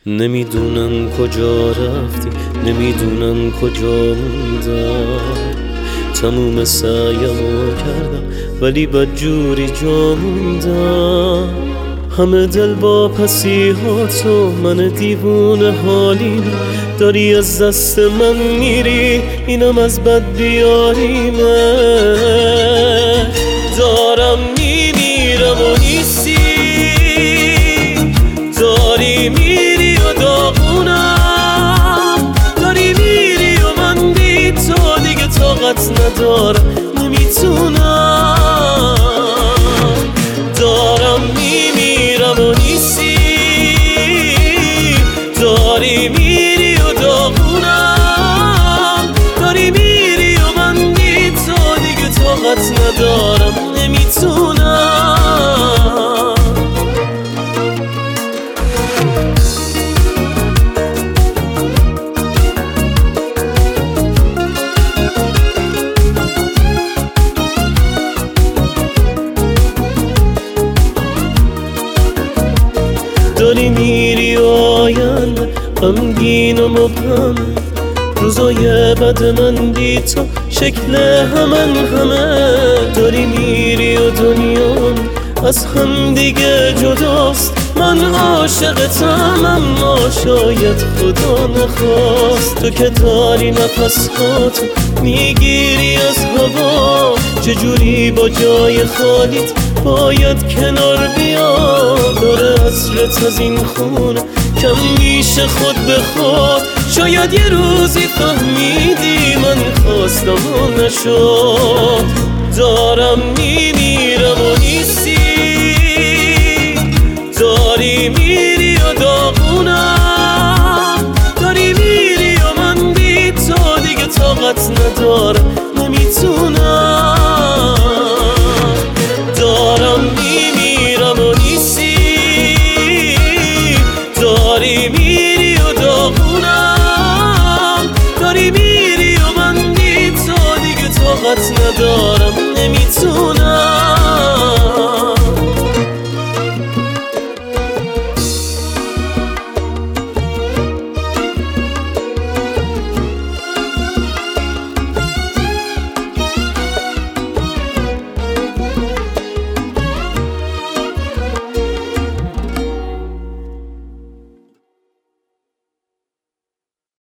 نمیدونم کجا رفتی، نمیدونم کجا موندم. تموم سعیمو کردم ولی بدجوری جا موندم. همه دل با پسیهاتو، من دیوونه حالیم. داری از دست من میری، اینم از بد بیاریمه. دارم میمیرم و نیستی، داری میری و داغونم. داری میری و من بی تو دیگه طاقت ندارم، نمیتونم. دارم میمیرم و نیستی، داری میری و داغونم. داری میری و من بی تو دیگه طاقت ندارم، نمیتونم. داری میری و آینده غمگین و مبهم. روزای بد من بی تو شکل همه. داری میری و دنیا از هم دیگه جداست. من عاشقتم اما شاید خدا نخواست. تو که داری نفساتو میگیری از هوا، چجوری با جای خالیت باید کنار بیاد. داره عطرت از این خونه کم میشه خود به خود. شاید یه روزی فهمیدی من خواستم و نشد. دارم میمیرم و نیستی، داری میری و داغونم. داری میری و من بی تو دیگه طاقت ندارم، نمیتونم. دارم میمیرم و نیستی، داری میری و داغونم. داری میری و من بی تو دیگه طاقت ندارم، نمیتونم.